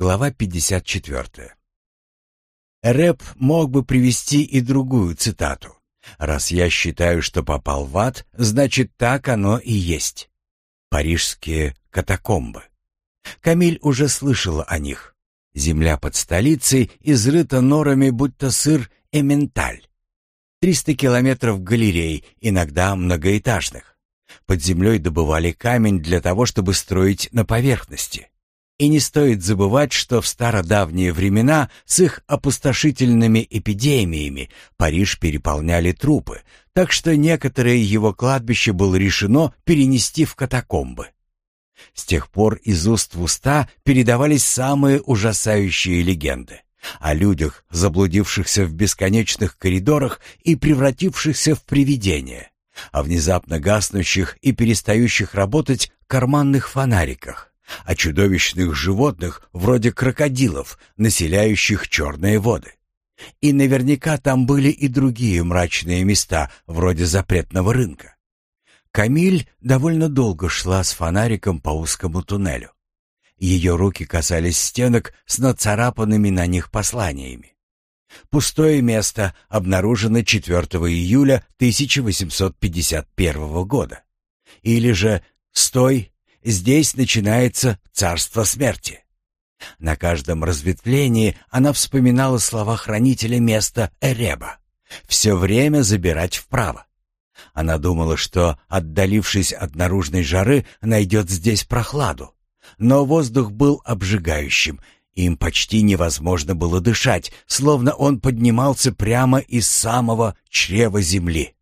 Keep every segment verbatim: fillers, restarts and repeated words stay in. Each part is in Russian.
Глава пятьдесят четыре. Эреб мог бы привести и другую цитату. «Раз я считаю, что попал в ад, значит, так оно и есть». Парижские катакомбы. Камиль уже слышала о них. Земля под столицей изрыта норами, будто сыр эмменталь. Триста километров галерей, иногда многоэтажных. Под землей добывали камень для того, чтобы строить на поверхности. И не стоит забывать, что в стародавние времена с их опустошительными эпидемиями Париж переполняли трупы, так что некоторые его кладбища было решено перенести в катакомбы. С тех пор из уст в уста передавались самые ужасающие легенды о людях, заблудившихся в бесконечных коридорах и превратившихся в привидения, о внезапно гаснущих и перестающих работать карманных фонариках, о чудовищных животных вроде крокодилов, населяющих черные воды. И наверняка там были и другие мрачные места, вроде запретного рынка. Камиль довольно долго шла с фонариком по узкому туннелю. Ее руки касались стенок с нацарапанными на них посланиями. Пустое место обнаружено четвёртого июля тысяча восемьсот пятьдесят первого года. Или же «Стой, здесь начинается царство смерти». На каждом разветвлении она вспоминала слова хранителя места Эреба: «Все время забирать вправо». Она думала, что, отдалившись от наружной жары, найдет здесь прохладу. Но воздух был обжигающим, им почти невозможно было дышать, словно он поднимался прямо из самого чрева земли.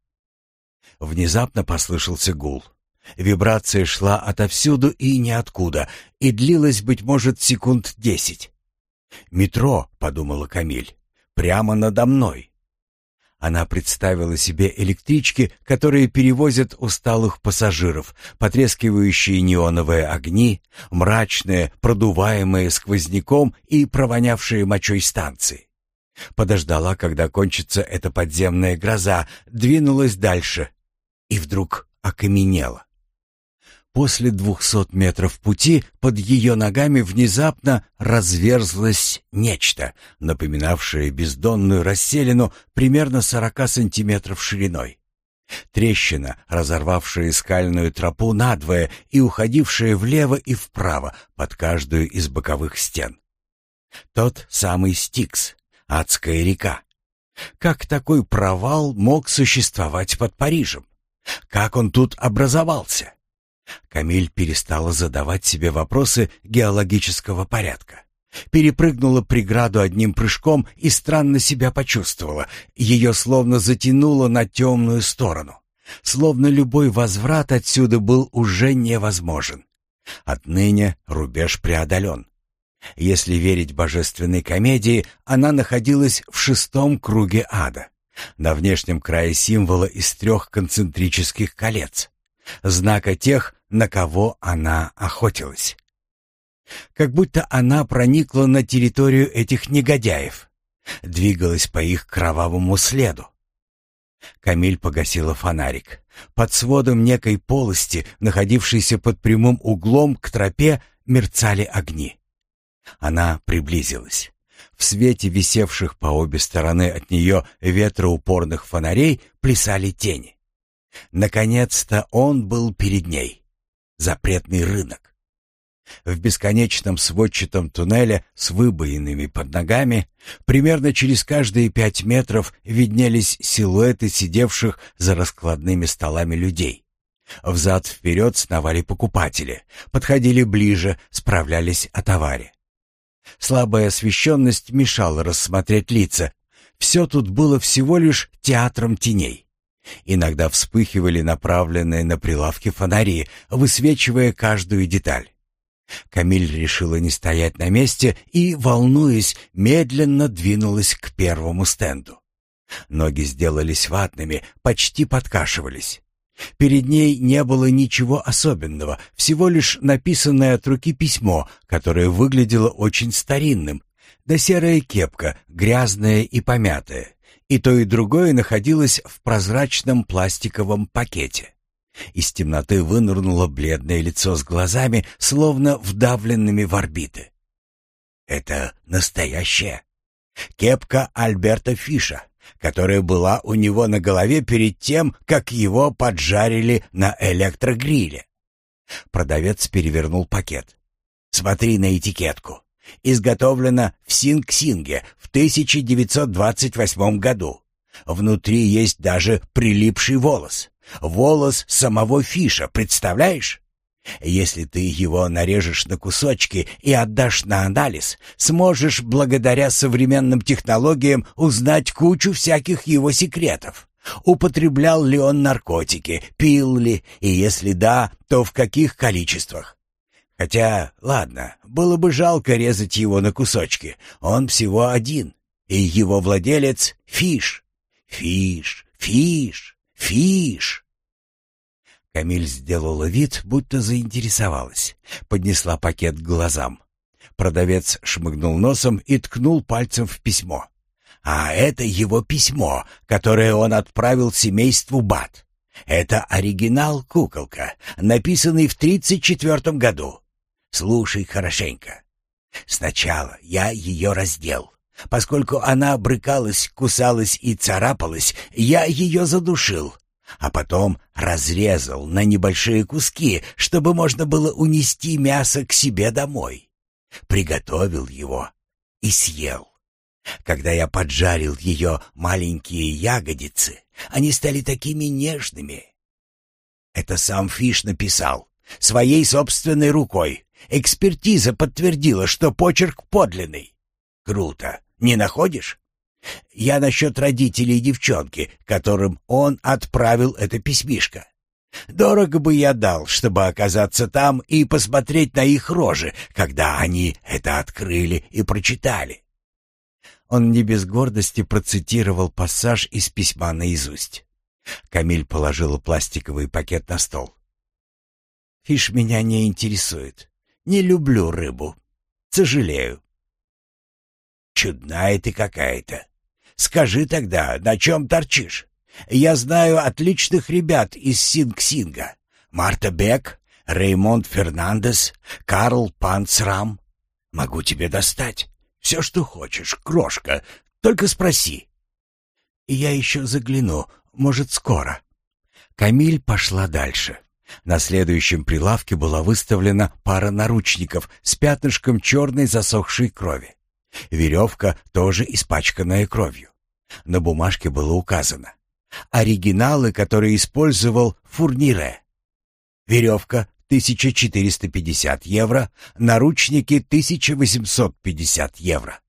Внезапно послышался гул. Вибрация шла отовсюду и ниоткуда, и длилась, быть может, секунд десять. «Метро», — подумала Камиль, — «прямо надо мной». Она представила себе электрички, которые перевозят усталых пассажиров, потрескивающие неоновые огни, мрачные, продуваемые сквозняком и провонявшие мочой станции. Подождала, когда кончится эта подземная гроза, двинулась дальше и вдруг окаменела. После двухсот метров пути под ее ногами внезапно разверзлось нечто, напоминавшее бездонную расселину примерно сорока сантиметров шириной. Трещина, разорвавшая скальную тропу надвое и уходившая влево и вправо под каждую из боковых стен. Тот самый Стикс, адская река. Как такой провал мог существовать под Парижем? Как он тут образовался? Камиль перестала задавать себе вопросы геологического порядка. Перепрыгнула преграду одним прыжком и странно себя почувствовала. Ее словно затянуло на темную сторону. Словно любой возврат отсюда был уже невозможен. Отныне рубеж преодолен. Если верить божественной комедии, она находилась в шестом круге ада, на внешнем крае символа из трех концентрических колец, знака тех, на кого она охотилась. Как будто она проникла на территорию этих негодяев, двигалась по их кровавому следу. Камиль погасила фонарик. Под сводом некой полости, находившейся под прямым углом к тропе, мерцали огни. Она приблизилась. В свете висевших по обе стороны от нее ветроупорных фонарей плясали тени. Наконец-то он был перед ней. Запретный рынок. В бесконечном сводчатом туннеле с выбоинами под ногами примерно через каждые пять метров виднелись силуэты сидевших за раскладными столами людей. Взад-вперед сновали покупатели, подходили ближе, справлялись о товаре. Слабая освещенность мешала рассмотреть лица. Все тут было всего лишь театром теней. Иногда вспыхивали направленные на прилавки фонари, высвечивая каждую деталь. Камиль решила не стоять на месте и, волнуясь, медленно двинулась к первому стенду. Ноги сделались ватными, почти подкашивались. Перед ней не было ничего особенного, всего лишь написанное от руки письмо, которое выглядело очень старинным, да серая кепка, грязная и помятая. И то, и другое находилось в прозрачном пластиковом пакете. Из темноты вынырнуло бледное лицо с глазами, словно вдавленными в орбиты. Это настоящее. Кепка Альберта Фиша, которая была у него на голове перед тем, как его поджарили на электрогриле. Продавец перевернул пакет. Смотри на этикетку. Изготовлено в Синг-Синге в тысяча девятьсот двадцать восьмом году. Внутри есть даже прилипший волос. Волос самого Фиша, представляешь? Если ты его нарежешь на кусочки и отдашь на анализ, сможешь благодаря современным технологиям узнать кучу всяких его секретов. Употреблял ли он наркотики, пил ли, и если да, то в каких количествах. Хотя, ладно, было бы жалко резать его на кусочки. Он всего один, и его владелец — Фиш. Фиш, Фиш, Фиш. Камиль сделала вид, будто заинтересовалась. Поднесла пакет к глазам. Продавец шмыгнул носом и ткнул пальцем в письмо. А это его письмо, которое он отправил семейству Бат. Это оригинал, куколка, написанный в тридцать четвертом году. Слушай хорошенько. Сначала я ее раздел. Поскольку она брыкалась, кусалась и царапалась, я ее задушил, а потом разрезал на небольшие куски, чтобы можно было унести мясо к себе домой. Приготовил его и съел. Когда я поджарил ее маленькие ягодицы, они стали такими нежными. Это сам Фиш написал, своей собственной рукой. Экспертиза подтвердила, что почерк подлинный. Круто, не находишь? Я насчет родителей девчонки, которым он отправил это письмишко. Дорого бы я дал, чтобы оказаться там и посмотреть на их рожи, когда они это открыли и прочитали. Он не без гордости процитировал пассаж из письма наизусть. Камиль положила пластиковый пакет на стол. «Фиш меня не интересует. Не люблю рыбу. Сожалею». «Чудная ты какая-то. Скажи тогда, на чем торчишь? Я знаю отличных ребят из Синг-Синга. Марта Бек, Реймонд Фернандес, Карл Панцрам. Могу тебе достать. Все, что хочешь, крошка. Только спроси». «И я еще загляну. Может, скоро». Камиль пошла дальше. На следующем прилавке была выставлена пара наручников с пятнышком черной засохшей крови. Веревка, тоже испачканная кровью. На бумажке было указано: оригиналы, которые использовал Фурнире. Веревка — тысяча четыреста пятьдесят евро, наручники — тысяча восемьсот пятьдесят евро.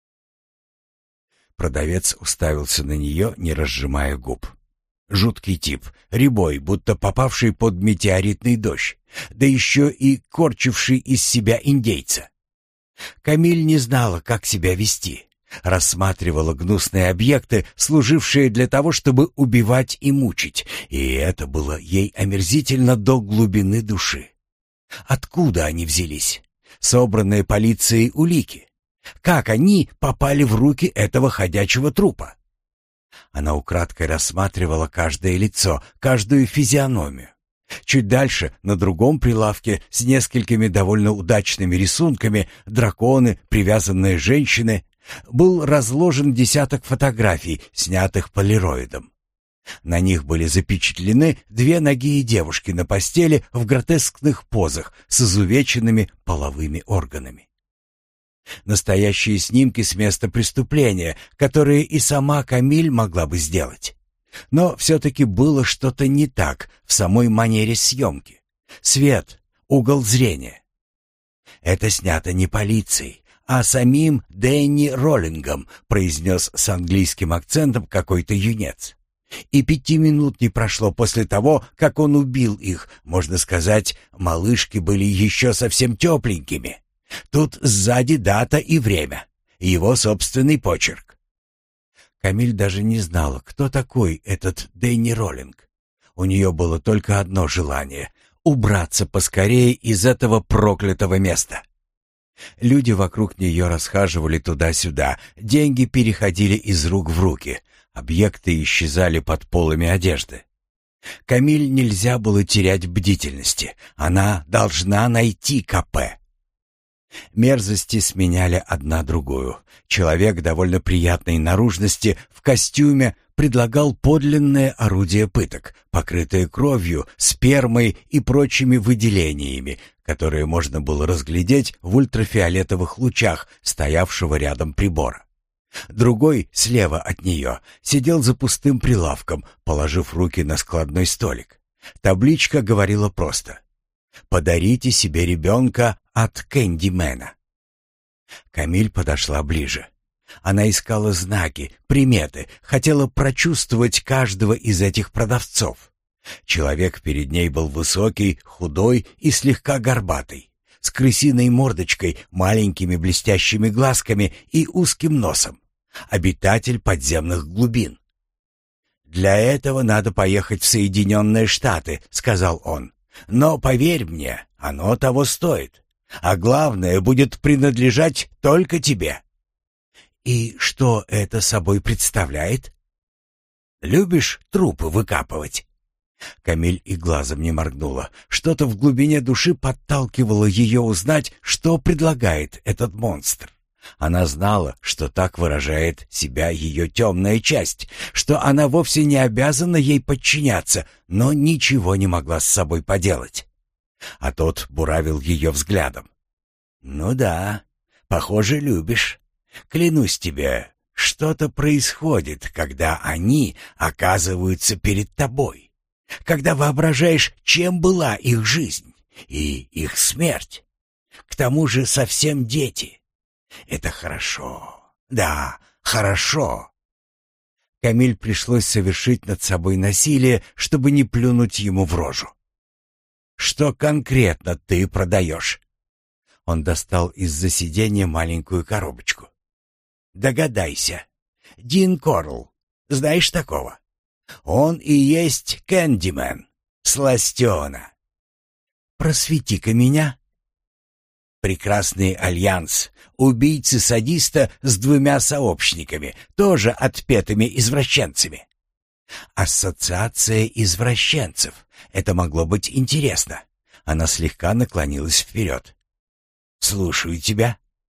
Продавец уставился на нее, не разжимая губ. Жуткий тип, рябой, будто попавший под метеоритный дождь, да еще и корчивший из себя индейца. Камиль не знала, как себя вести. Рассматривала гнусные объекты, служившие для того, чтобы убивать и мучить, и это было ей омерзительно до глубины души. Откуда они взялись? Собранные полицией улики. Как они попали в руки этого ходячего трупа? Она украдкой рассматривала каждое лицо, каждую физиономию. Чуть дальше, на другом прилавке, с несколькими довольно удачными рисунками, драконы, привязанные женщины, был разложен десяток фотографий, снятых полироидом. На них были запечатлены две ноги девушки на постели в гротескных позах с изувеченными половыми органами. Настоящие снимки с места преступления, которые и сама Камиль могла бы сделать. Но все-таки было что-то не так в самой манере съемки. Свет, угол зрения. Это снято не полицией, а самим Дэнни Роллингом, произнес с английским акцентом какой-то юнец. И пяти минут не прошло после того, как он убил их. Можно сказать, малышки были еще совсем тепленькими. Тут сзади дата и время, его собственный почерк. Камиль даже не знала, кто такой этот Дэнни Роллинг. У нее было только одно желание — убраться поскорее из этого проклятого места. Люди вокруг нее расхаживали туда-сюда, деньги переходили из рук в руки, объекты исчезали под полами одежды. Камиль нельзя было терять бдительности, она должна найти ка пэ. Мерзости сменяли одна другую. Человек довольно приятной наружности в костюме предлагал подлинное орудие пыток, покрытое кровью, спермой и прочими выделениями, которые можно было разглядеть в ультрафиолетовых лучах стоявшего рядом прибора. Другой, слева от нее, сидел за пустым прилавком, положив руки на складной столик. Табличка говорила просто: «Подарите себе ребенка от Кэндимена». Камиль подошла ближе. Она искала знаки, приметы, хотела прочувствовать каждого из этих продавцов. Человек перед ней был высокий, худой и слегка горбатый, с крысиной мордочкой, маленькими блестящими глазками и узким носом. Обитатель подземных глубин. «Для этого надо поехать в Соединенные Штаты», — сказал он. «Но, поверь мне, оно того стоит. А главное, будет принадлежать только тебе». «И что это собой представляет?» «Любишь трупы выкапывать?» Камиль и глазом не моргнула. Что-то в глубине души подталкивало ее узнать, что предлагает этот монстр. Она знала, что так выражает себя ее темная часть, что она вовсе не обязана ей подчиняться, но ничего не могла с собой поделать. А тот буравил ее взглядом. «Ну да, похоже, любишь. Клянусь тебе, что-то происходит, когда они оказываются перед тобой, когда воображаешь, чем была их жизнь и их смерть. К тому же совсем дети. Это хорошо. Да, хорошо». Камиль пришлось совершить над собой насилие, чтобы не плюнуть ему в рожу. «Что конкретно ты продаешь?» Он достал из-за сиденья маленькую коробочку. «Догадайся. Дин Корл. Знаешь такого? Он и есть Кэндимен. Сластена». «Просвети-ка меня». Прекрасный альянс. Убийцы-садиста с двумя сообщниками, тоже отпетыми извращенцами. Ассоциация извращенцев. Это могло быть интересно. Она слегка наклонилась вперед. «Слушаю тебя».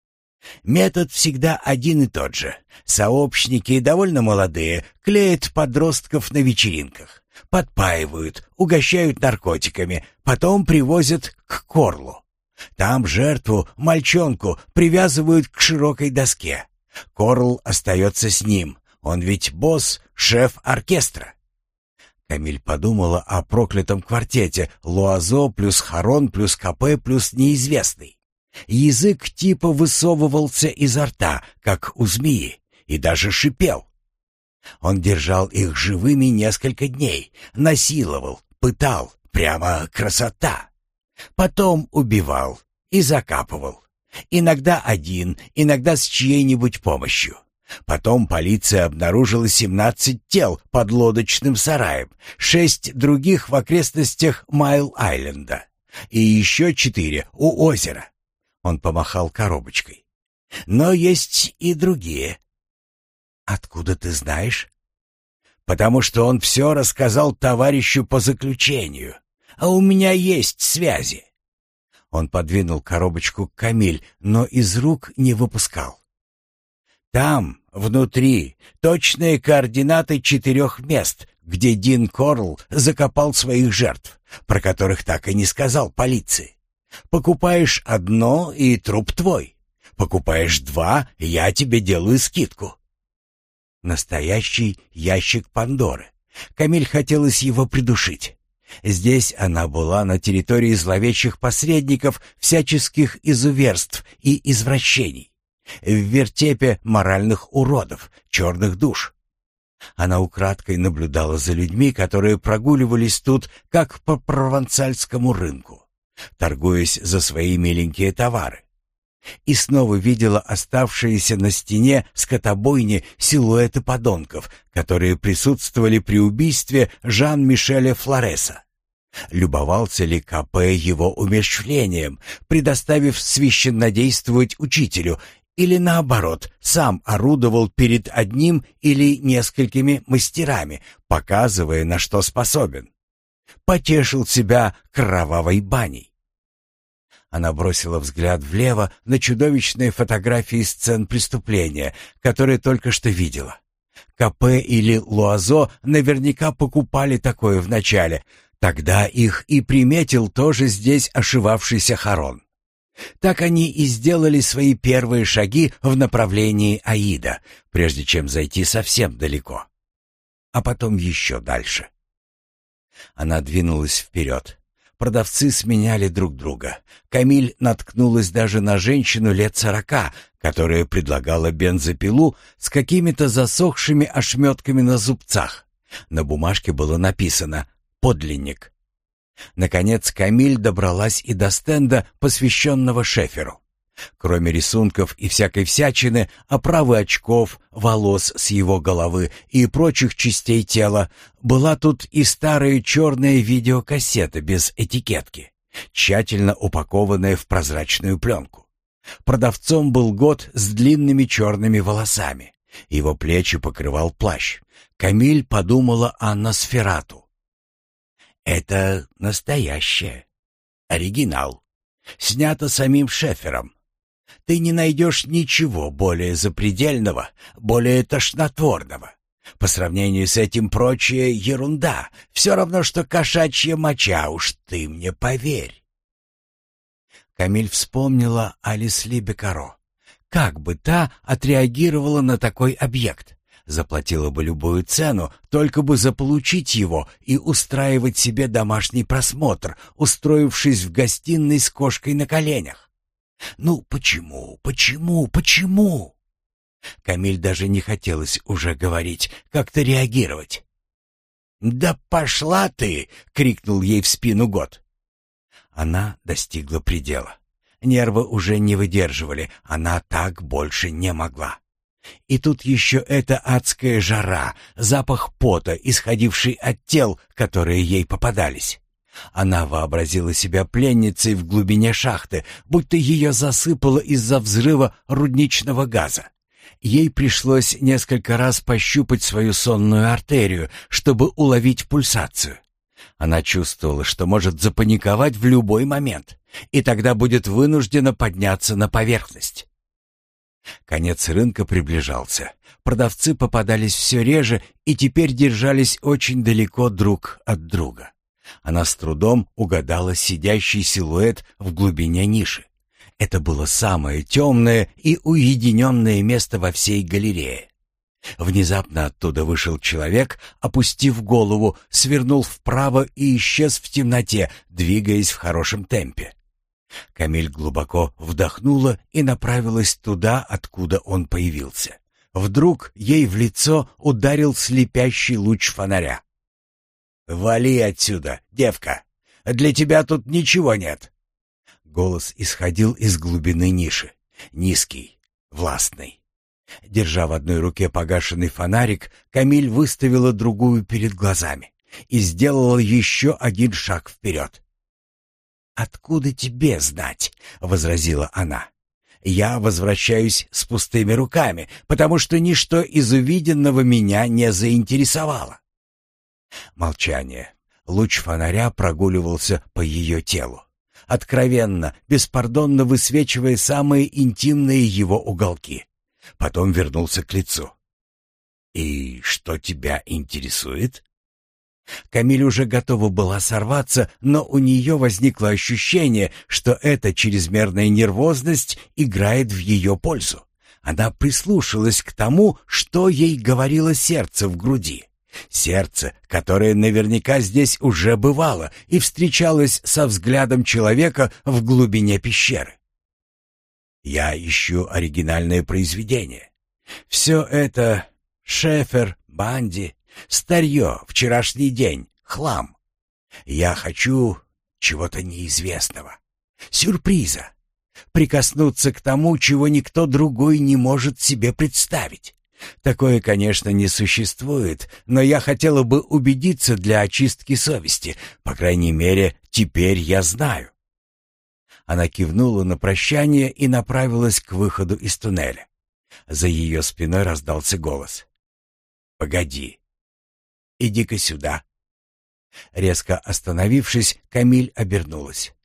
Метод всегда один и тот же. Сообщники, довольно молодые, клеят подростков на вечеринках, подпаивают, угощают наркотиками, потом привозят к Корлу. Там жертву, мальчонку, привязывают к широкой доске. Корл остается с ним. Он ведь босс, шеф оркестра. Камиль подумала о проклятом квартете Луазо плюс Харон плюс Капе плюс неизвестный. Язык типа высовывался изо рта, как у змеи, и даже шипел. Он держал их живыми несколько дней, насиловал, пытал, прямо красота. Потом убивал и закапывал. Иногда один, иногда с чьей-нибудь помощью. Потом полиция обнаружила семнадцать тел под лодочным сараем, шесть других в окрестностях Майл-Айленда и еще четыре у озера. Он помахал коробочкой. Но есть и другие. «Откуда ты знаешь?» «Потому что он все рассказал товарищу по заключению. А у меня есть связи». Он подвинул коробочку к Камиль, но из рук не выпускал. «Там, внутри, точные координаты четырех мест, где Дин Корл закопал своих жертв, про которых так и не сказал полиции. Покупаешь одно, и труп твой. Покупаешь два, я тебе делаю скидку». Настоящий ящик Пандоры. Камиль хотелось его придушить. Здесь она была на территории зловещих посредников, всяческих изуверств и извращений, в вертепе моральных уродов, черных душ. Она украдкой наблюдала за людьми, которые прогуливались тут, как по провансальскому рынку, торгуясь за свои миленькие товары. И снова видела оставшиеся на стене скотобойни силуэты подонков, которые присутствовали при убийстве Жан-Мишеля Флореса. Любовался ли Капе его умерщвлением, предоставив священнодействовать учителю, или наоборот, сам орудовал перед одним или несколькими мастерами, показывая, на что способен? Потешил себя кровавой баней. Она бросила взгляд влево на чудовищные фотографии сцен преступления, которые только что видела. Капе или Луазо наверняка покупали такое вначале. Тогда их и приметил тоже здесь ошивавшийся Харон. Так они и сделали свои первые шаги в направлении Аида, прежде чем зайти совсем далеко. А потом еще дальше. Она двинулась вперед. Продавцы сменяли друг друга. Камиль наткнулась даже на женщину лет сорока, которая предлагала бензопилу с какими-то засохшими ошметками на зубцах. На бумажке было написано «Подлинник». Наконец Камиль добралась и до стенда, посвященного Шеферу. Кроме рисунков и всякой всячины, оправы очков, волос с его головы и прочих частей тела, была тут и старая черная видеокассета без этикетки, тщательно упакованная в прозрачную пленку. Продавцом был год с длинными черными волосами. Его плечи покрывал плащ. Камиль подумала о Носферату. «Это настоящее. Оригинал. Снято самим Шефером. Ты не найдешь ничего более запредельного, более тошнотворного. По сравнению с этим прочее ерунда. Все равно, что кошачья моча, уж ты мне поверь». Камиль вспомнила о Лесли Бекаро. Как бы та отреагировала на такой объект? Заплатила бы любую цену, только бы заполучить его и устраивать себе домашний просмотр, устроившись в гостиной с кошкой на коленях. Ну почему, почему, почему? Камиль даже не хотелось уже говорить, как-то реагировать. «Да пошла ты!» — крикнул ей в спину Гот. Она достигла предела. Нервы уже не выдерживали, она так больше не могла. И тут еще эта адская жара, запах пота, исходивший от тел, которые ей попадались. Она вообразила себя пленницей в глубине шахты, будто ее засыпало из-за взрыва рудничного газа. Ей пришлось несколько раз пощупать свою сонную артерию, чтобы уловить пульсацию. Она чувствовала, что может запаниковать в любой момент, и тогда будет вынуждена подняться на поверхность. Конец рынка приближался. Продавцы попадались все реже и теперь держались очень далеко друг от друга. Она с трудом угадала сидящий силуэт в глубине ниши. Это было самое темное и уединенное место во всей галерее. Внезапно оттуда вышел человек, опустив голову, свернул вправо и исчез в темноте, двигаясь в хорошем темпе. Камиль глубоко вдохнула и направилась туда, откуда он появился. Вдруг ей в лицо ударил слепящий луч фонаря. «Вали отсюда, девка! Для тебя тут ничего нет!» Голос исходил из глубины ниши, низкий, властный. Держа в одной руке погашенный фонарик, Камиль выставила другую перед глазами и сделала еще один шаг вперед. «Откуда тебе знать?» — возразила она. «Я возвращаюсь с пустыми руками, потому что ничто из увиденного меня не заинтересовало». Молчание. Луч фонаря прогуливался по ее телу, откровенно, беспардонно высвечивая самые интимные его уголки. Потом вернулся к лицу. «И что тебя интересует?» Камиль уже готова была сорваться, но у нее возникло ощущение, что эта чрезмерная нервозность играет в ее пользу. Она прислушалась к тому, что ей говорило сердце в груди. Сердце, которое наверняка здесь уже бывало и встречалось со взглядом человека в глубине пещеры. «Я ищу оригинальное произведение. Все это Шефер, Банди, старье, вчерашний день, хлам. Я хочу чего-то неизвестного, сюрприза, прикоснуться к тому, чего никто другой не может себе представить. Такое, конечно, не существует, но я хотела бы убедиться для очистки совести. По крайней мере, теперь я знаю». Она кивнула на прощание и направилась к выходу из туннеля. За ее спиной раздался голос. «Погоди. Иди-ка сюда». Резко остановившись, Камиль обернулась.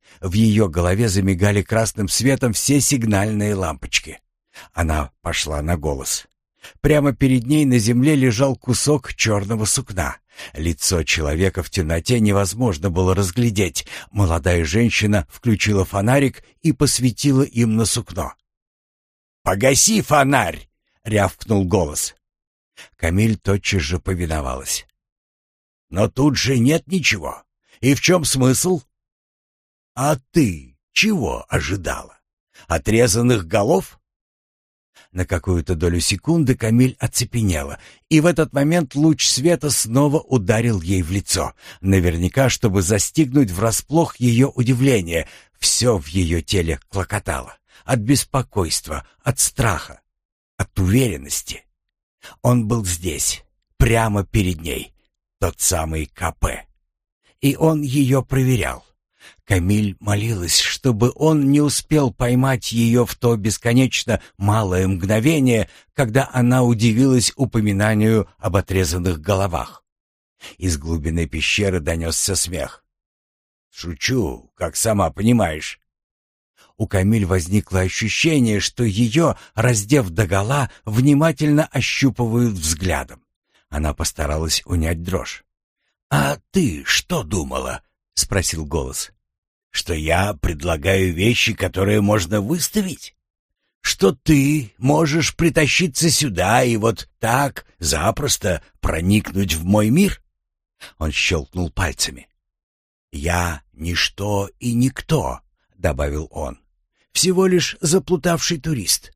В ее голове замигали красным светом все сигнальные лампочки. Она пошла на голос. Прямо перед ней на земле лежал кусок черного сукна. Лицо человека в темноте невозможно было разглядеть. Молодая женщина включила фонарик и посветила им на сукно. «Погаси фонарь!» — рявкнул голос. Камиль тотчас же повиновалась. «Но тут же нет ничего. И в чем смысл?» «А ты чего ожидала? Отрезанных голов?» На какую-то долю секунды Камиль оцепенела, и в этот момент луч света снова ударил ей в лицо, наверняка, чтобы застигнуть врасплох ее удивление. Все в ее теле клокотало. От беспокойства, от страха, от уверенности. Он был здесь, прямо перед ней, тот самый КП. И он ее проверял. Камиль молилась, чтобы он не успел поймать ее в то бесконечно малое мгновение, когда она удивилась упоминанию об отрезанных головах. Из глубины пещеры донесся смех. «Шучу, как сама понимаешь». У Камиль возникло ощущение, что ее, раздев догола, внимательно ощупывают взглядом. Она постаралась унять дрожь. «А ты что думала?» — спросил голос. «Что я предлагаю вещи, которые можно выставить? Что ты можешь притащиться сюда и вот так запросто проникнуть в мой мир?» Он щелкнул пальцами. «Я ничто и никто», — добавил он. «Всего лишь заплутавший турист».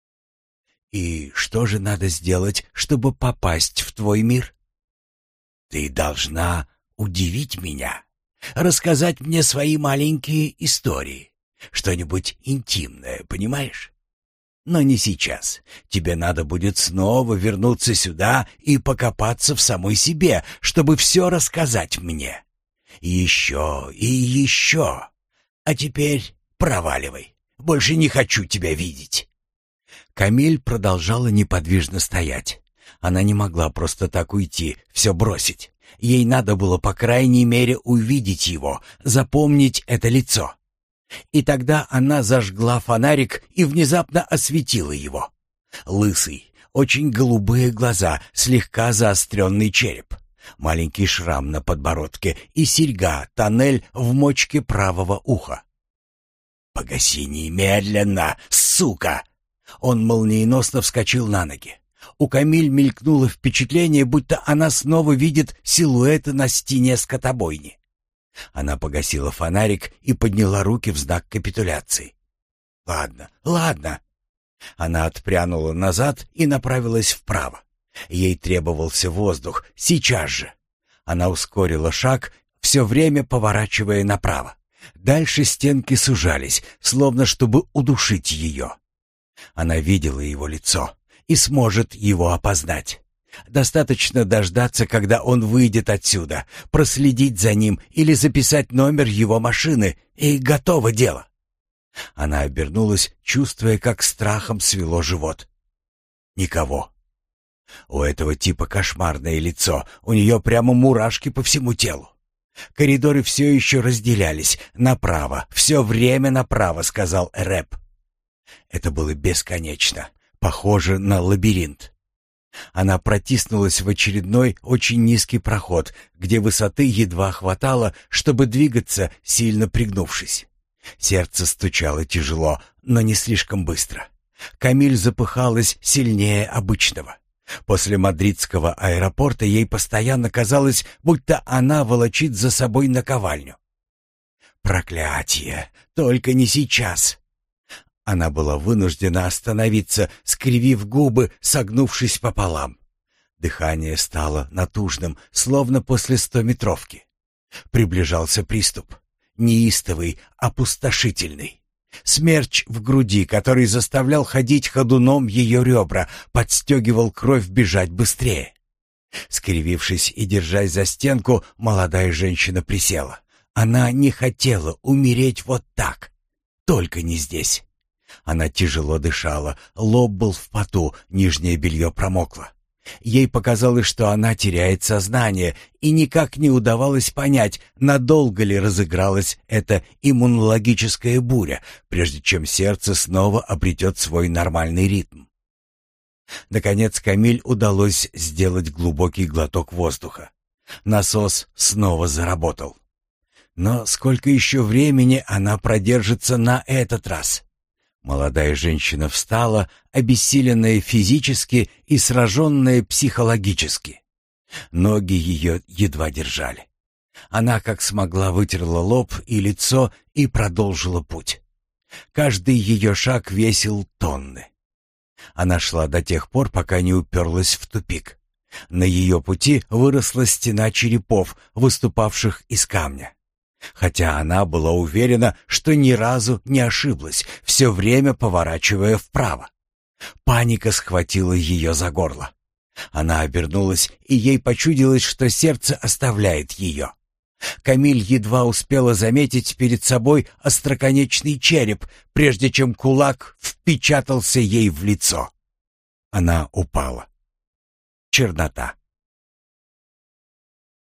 «И что же надо сделать, чтобы попасть в твой мир?» «Ты должна удивить меня, рассказать мне свои маленькие истории, что-нибудь интимное, понимаешь? Но не сейчас. Тебе надо будет снова вернуться сюда и покопаться в самой себе, чтобы все рассказать мне. И еще, и еще. А теперь проваливай. Больше не хочу тебя видеть». Камиль продолжала неподвижно стоять. Она не могла просто так уйти, все бросить. Ей надо было, по крайней мере, увидеть его, запомнить это лицо. И тогда она зажгла фонарик и внезапно осветила его. Лысый, очень голубые глаза, слегка заостренный череп, маленький шрам на подбородке и серьга, тоннель в мочке правого уха. «Погаси немедленно, сука!» Он молниеносно вскочил на ноги. У Камиль мелькнуло впечатление, будто она снова видит силуэты на стене скотобойни. Она погасила фонарик и подняла руки в знак капитуляции. «Ладно, ладно». Она отпрянула назад и направилась вправо. Ей требовался воздух, сейчас же. Она ускорила шаг, все время поворачивая направо. Дальше стенки сужались, словно чтобы удушить ее. Она видела его лицо и сможет его опознать. Достаточно дождаться, когда он выйдет отсюда, проследить за ним или записать номер его машины, и готово дело. Она обернулась, чувствуя, как страхом свело живот. Никого. У этого типа кошмарное лицо, у нее прямо мурашки по всему телу. Коридоры все еще разделялись. «Направо, все время направо», — сказал Эреб. Это было бесконечно, похоже на лабиринт. Она протиснулась в очередной очень низкий проход, где высоты едва хватало, чтобы двигаться, сильно пригнувшись. Сердце стучало тяжело, но не слишком быстро. Камиль запыхалась сильнее обычного. После мадридского аэропорта ей постоянно казалось, будто она волочит за собой наковальню. «Проклятие! Только не сейчас!» Она была вынуждена остановиться, скривив губы, согнувшись пополам. Дыхание стало натужным, словно после стометровки. Приближался приступ. Неистовый, опустошительный. Смерч в груди, который заставлял ходить ходуном ее ребра, подстегивал кровь бежать быстрее. Скривившись и держась за стенку, молодая женщина присела. Она не хотела умереть вот так. Только не здесь. Она тяжело дышала, лоб был в поту, нижнее белье промокло. Ей показалось, что она теряет сознание, и никак не удавалось понять, надолго ли разыгралась эта иммунологическая буря, прежде чем сердце снова обретет свой нормальный ритм. Наконец Камиль удалось сделать глубокий глоток воздуха. Насос снова заработал. Но сколько еще времени она продержится на этот раз? Молодая женщина встала, обессиленная физически и сраженная психологически. Ноги ее едва держали. Она как смогла вытерла лоб и лицо и продолжила путь. Каждый ее шаг весил тонны. Она шла до тех пор, пока не уперлась в тупик. На ее пути выросла стена черепов, выступавших из камня. Хотя она была уверена, что ни разу не ошиблась, все время поворачивая вправо. Паника схватила ее за горло. Она обернулась, и ей почудилось, что сердце оставляет ее. Камиль едва успела заметить перед собой остроконечный череп, прежде чем кулак впечатался ей в лицо. Она упала. Чернота.